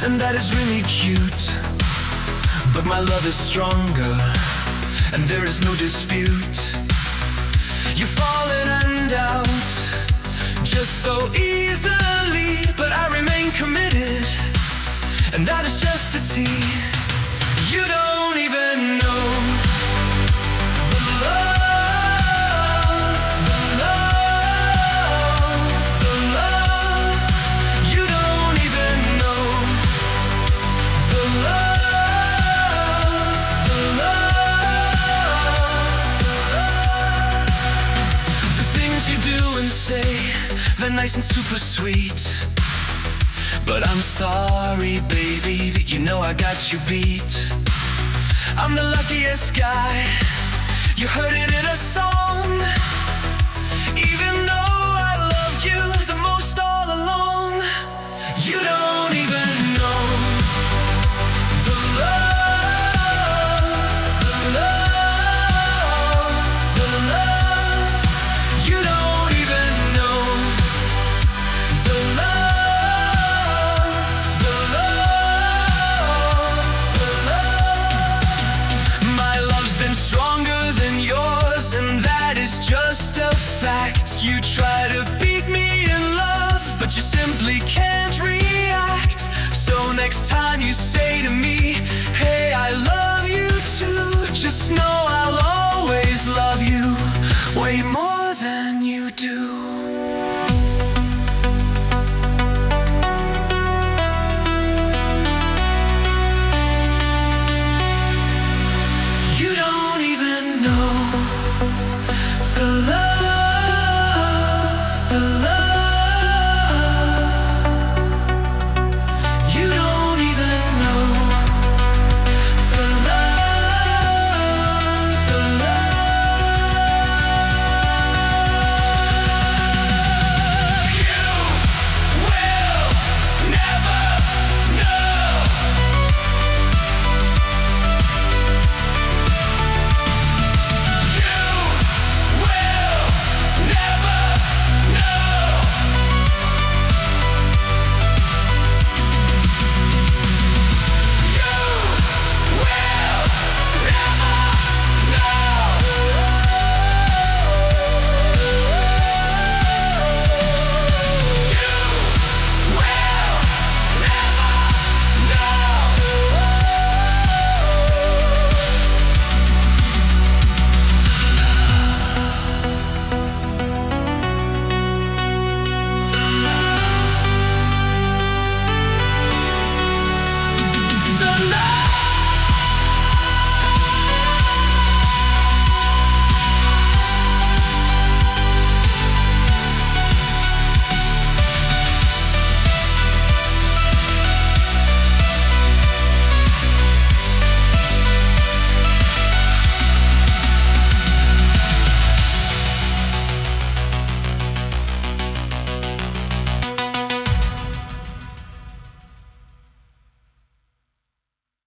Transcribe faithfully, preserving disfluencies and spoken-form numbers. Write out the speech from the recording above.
and that is really cute. But my love is stronger, and there is no dispute. You've fallen and out just so easily, but I remain committed, and that is just the tea. You don't even know the love, the love, the love. You don't even know the love, the love, the love. The things you do and say, they're nice and super sweet, but I'm sorry, baby, you know I got you beat. I'm the luckiest guy, you heard it in a song. Even though